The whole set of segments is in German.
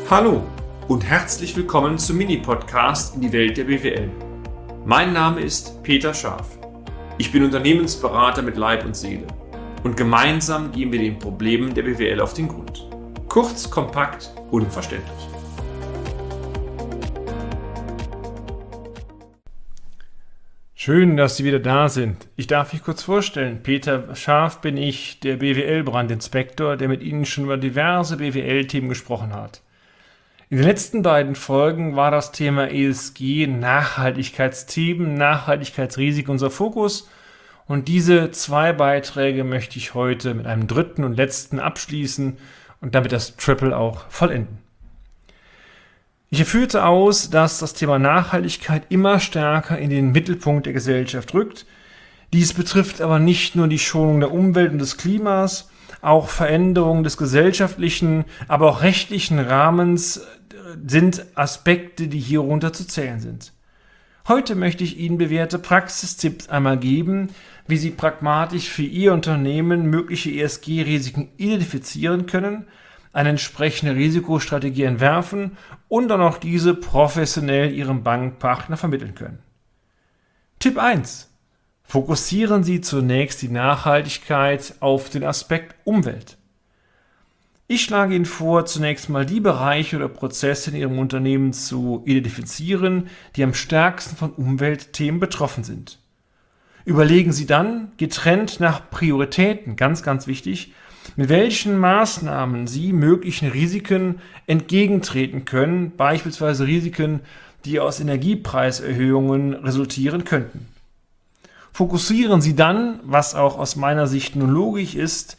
Hallo und herzlich willkommen zum Mini-Podcast in die Welt der BWL. Mein Name ist Peter Scharf. Ich bin Unternehmensberater mit Leib und Seele und gemeinsam gehen wir den Problemen der BWL auf den Grund. Kurz, kompakt, unverständlich. Schön, dass Sie wieder da sind. Ich darf mich kurz vorstellen. Peter Scharf bin ich, der BWL-Brandinspektor, der mit Ihnen schon über diverse BWL-Themen gesprochen hat. In den letzten beiden Folgen war das Thema ESG, Nachhaltigkeitsthemen, Nachhaltigkeitsrisiken unser Fokus. Und diese zwei Beiträge möchte ich heute mit einem dritten und letzten abschließen und damit das Triple auch vollenden. Ich führte aus, dass das Thema Nachhaltigkeit immer stärker in den Mittelpunkt der Gesellschaft rückt. Dies betrifft aber nicht nur die Schonung der Umwelt und des Klimas, auch Veränderungen des gesellschaftlichen, aber auch rechtlichen Rahmens sind Aspekte, die hierunter zu zählen sind. Heute möchte ich Ihnen bewährte Praxistipps einmal geben, wie Sie pragmatisch für Ihr Unternehmen mögliche ESG-Risiken identifizieren können, eine entsprechende Risikostrategie entwerfen und dann auch diese professionell Ihrem Bankpartner vermitteln können. Tipp 1. Fokussieren Sie zunächst die Nachhaltigkeit auf den Aspekt Umwelt. Ich schlage Ihnen vor, zunächst mal die Bereiche oder Prozesse in Ihrem Unternehmen zu identifizieren, die am stärksten von Umweltthemen betroffen sind. Überlegen Sie dann, getrennt nach Prioritäten, ganz, ganz wichtig, mit welchen Maßnahmen Sie möglichen Risiken entgegentreten können, beispielsweise Risiken, die aus Energiepreiserhöhungen resultieren könnten. Fokussieren Sie dann, was auch aus meiner Sicht nun logisch ist,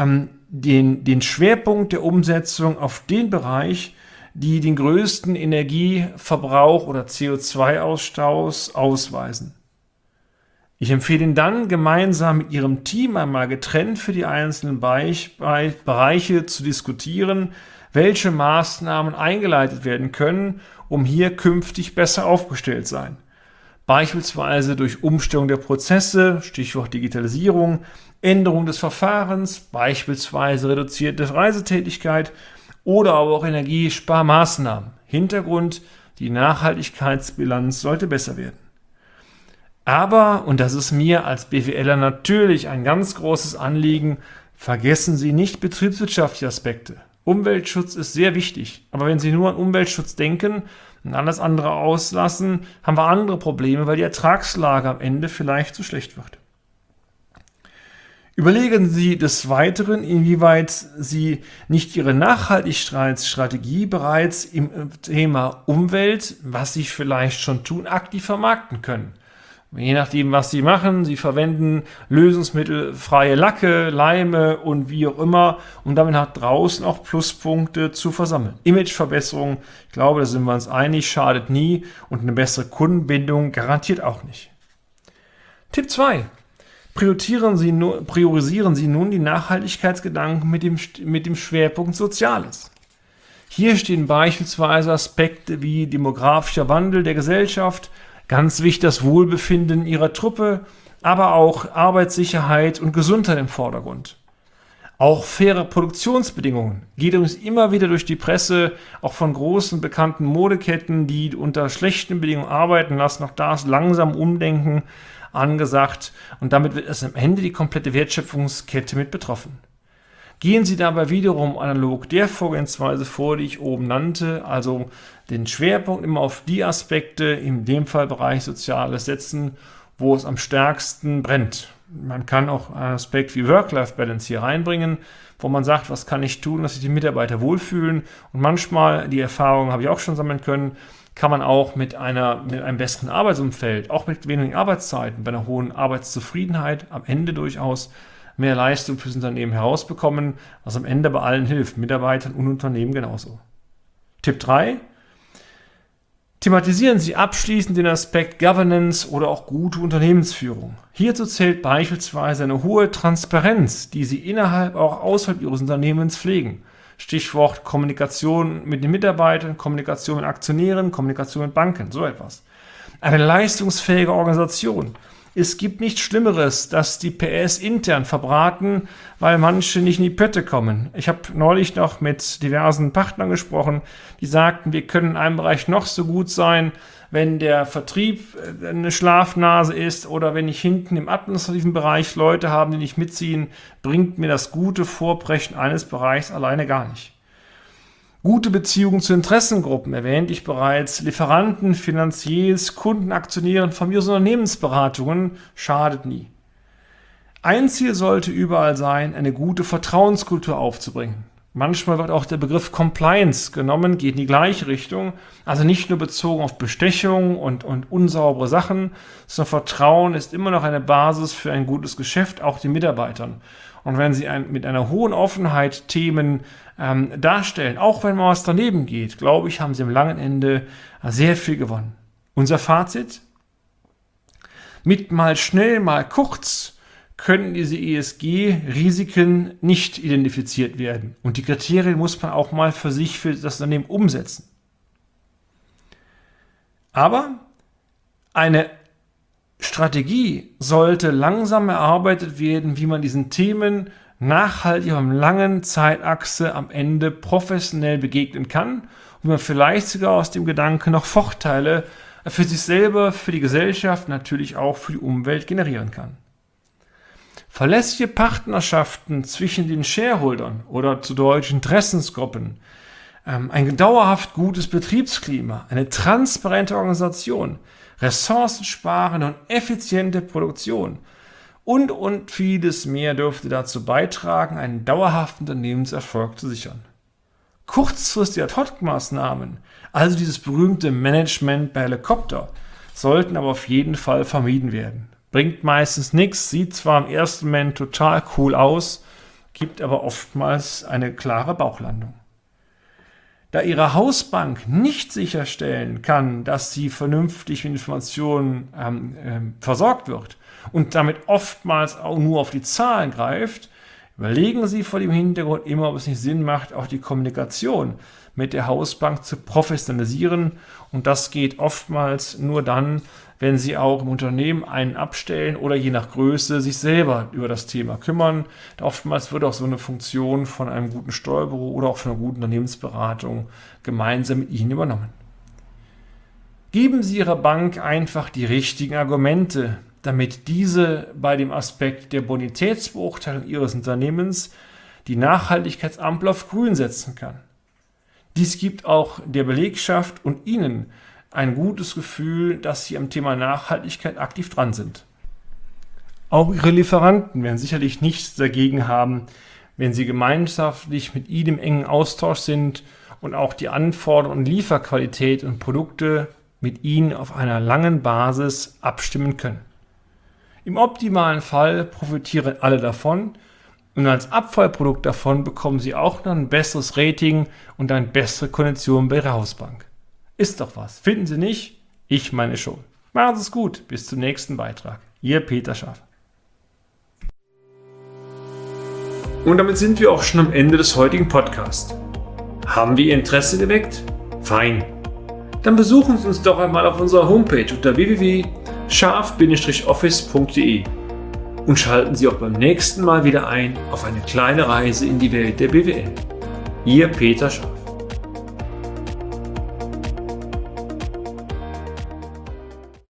den Schwerpunkt der Umsetzung auf den Bereich, die den größten Energieverbrauch oder CO2-Ausstoß ausweisen. Ich empfehle Ihnen dann, gemeinsam mit Ihrem Team einmal getrennt für die einzelnen Bereiche zu diskutieren, welche Maßnahmen eingeleitet werden können, um hier künftig besser aufgestellt zu sein. Beispielsweise durch Umstellung der Prozesse, Stichwort Digitalisierung, Änderung des Verfahrens, beispielsweise reduzierte Reisetätigkeit oder aber auch Energiesparmaßnahmen. Hintergrund, die Nachhaltigkeitsbilanz sollte besser werden. Aber, und das ist mir als BWLer natürlich ein ganz großes Anliegen, vergessen Sie nicht betriebswirtschaftliche Aspekte. Umweltschutz ist sehr wichtig, aber wenn Sie nur an Umweltschutz denken und alles andere auslassen, haben wir andere Probleme, weil die Ertragslage am Ende vielleicht zu schlecht wird. Überlegen Sie des Weiteren, inwieweit Sie nicht Ihre Nachhaltigkeitsstrategie bereits im Thema Umwelt, was Sie vielleicht schon tun, aktiv vermarkten können. Je nachdem, was Sie machen, Sie verwenden lösungsmittelfreie Lacke, Leime und wie auch immer, um damit nach draußen auch Pluspunkte zu versammeln. Imageverbesserung, ich glaube, da sind wir uns einig, schadet nie und eine bessere Kundenbindung garantiert auch nicht. Tipp 2. Priorisieren Sie nun die Nachhaltigkeitsgedanken mit dem Schwerpunkt Soziales. Hier stehen beispielsweise Aspekte wie demografischer Wandel der Gesellschaft, ganz wichtig das Wohlbefinden Ihrer Truppe, aber auch Arbeitssicherheit und Gesundheit im Vordergrund. Auch faire Produktionsbedingungen geht uns immer wieder durch die Presse, auch von großen bekannten Modeketten, die unter schlechten Bedingungen arbeiten lassen. Auch da ist langsam Umdenken angesagt und damit wird es am Ende die komplette Wertschöpfungskette mit betroffen. Gehen Sie dabei wiederum analog der Vorgehensweise vor, die ich oben nannte, also den Schwerpunkt immer auf die Aspekte, in dem Fall Bereich Soziales setzen, wo es am stärksten brennt. Man kann auch einen Aspekt wie Work-Life-Balance hier reinbringen, wo man sagt, was kann ich tun, dass sich die Mitarbeiter wohlfühlen. Und manchmal, die Erfahrung habe ich auch schon sammeln können, kann man auch mit einem besseren Arbeitsumfeld, auch mit wenigen Arbeitszeiten, bei einer hohen Arbeitszufriedenheit am Ende durchaus mehr Leistung fürs Unternehmen herausbekommen, was am Ende bei allen hilft, Mitarbeitern und Unternehmen genauso. Tipp 3. Thematisieren Sie abschließend den Aspekt Governance oder auch gute Unternehmensführung. Hierzu zählt beispielsweise eine hohe Transparenz, die Sie innerhalb, auch außerhalb Ihres Unternehmens pflegen. Stichwort Kommunikation mit den Mitarbeitern, Kommunikation mit Aktionären, Kommunikation mit Banken, so etwas. Eine leistungsfähige Organisation. Es gibt nichts Schlimmeres, dass die PS intern verbraten, weil manche nicht in die Pötte kommen. Ich habe neulich noch mit diversen Partnern gesprochen, die sagten, wir können in einem Bereich noch so gut sein, wenn der Vertrieb eine Schlafnase ist oder wenn ich hinten im administrativen Bereich Leute habe, die nicht mitziehen, bringt mir das gute Vorbrechen eines Bereichs alleine gar nicht. Gute Beziehungen zu Interessengruppen, erwähnte ich bereits, Lieferanten, Finanziers, Kunden, Aktionären, Familien- und Unternehmensberatungen, schadet nie. Ein Ziel sollte überall sein, eine gute Vertrauenskultur aufzubringen. Manchmal wird auch der Begriff Compliance genommen, geht in die gleiche Richtung, also nicht nur bezogen auf Bestechung und unsaubere Sachen, sondern Vertrauen ist immer noch eine Basis für ein gutes Geschäft, auch den Mitarbeitern. Und wenn Sie mit einer hohen Offenheit Themen darstellen, auch wenn mal was daneben geht, glaube ich, haben Sie am langen Ende sehr viel gewonnen. Unser Fazit? Mit mal schnell, mal kurz können diese ESG-Risiken nicht identifiziert werden. Und die Kriterien muss man auch mal für sich, für das Unternehmen umsetzen. Aber eine Strategie sollte langsam erarbeitet werden, wie man diesen Themen nachhaltig auf einer langen Zeitachse am Ende professionell begegnen kann und wie man vielleicht sogar aus dem Gedanken noch Vorteile für sich selber, für die Gesellschaft, natürlich auch für die Umwelt generieren kann. Verlässliche Partnerschaften zwischen den Shareholdern oder zu deutschen Interessensgruppen, ein dauerhaft gutes Betriebsklima, eine transparente Organisation, ressourcensparende und effiziente Produktion und vieles mehr dürfte dazu beitragen, einen dauerhaften Unternehmenserfolg zu sichern. Kurzfristige Ad-Hoc-Maßnahmen, also dieses berühmte Management bei Helikopter, sollten aber auf jeden Fall vermieden werden. Bringt meistens nichts, sieht zwar im ersten Moment total cool aus, gibt aber oftmals eine klare Bauchlandung. Da Ihre Hausbank nicht sicherstellen kann, dass sie vernünftig mit Informationen versorgt wird und damit oftmals auch nur auf die Zahlen greift, überlegen Sie vor dem Hintergrund immer, ob es nicht Sinn macht, auch die Kommunikation mit der Hausbank zu professionalisieren. Und das geht oftmals nur dann, wenn Sie auch im Unternehmen einen abstellen oder je nach Größe sich selber über das Thema kümmern. Oftmals wird auch so eine Funktion von einem guten Steuerbüro oder auch von einer guten Unternehmensberatung gemeinsam mit Ihnen übernommen. Geben Sie Ihrer Bank einfach die richtigen Argumente, damit diese bei dem Aspekt der Bonitätsbeurteilung Ihres Unternehmens die Nachhaltigkeitsampel auf grün setzen kann. Dies gibt auch der Belegschaft und Ihnen ein gutes Gefühl, dass Sie am Thema Nachhaltigkeit aktiv dran sind. Auch Ihre Lieferanten werden sicherlich nichts dagegen haben, wenn Sie gemeinschaftlich mit Ihnen im engen Austausch sind und auch die Anforderungen und Lieferqualität und Produkte mit Ihnen auf einer langen Basis abstimmen können. Im optimalen Fall profitieren alle davon und als Abfallprodukt davon bekommen Sie auch noch ein besseres Rating und eine bessere Kondition bei Ihrer Hausbank. Ist doch was. Finden Sie nicht? Ich meine schon. Machen Sie es gut. Bis zum nächsten Beitrag. Ihr Peter Schaaf. Und damit sind wir auch schon am Ende des heutigen Podcasts. Haben wir Ihr Interesse geweckt? Fein. Dann besuchen Sie uns doch einmal auf unserer Homepage unter www.scharf-office.de und schalten Sie auch beim nächsten Mal wieder ein auf eine kleine Reise in die Welt der BWL. Ihr Peter Schaaf.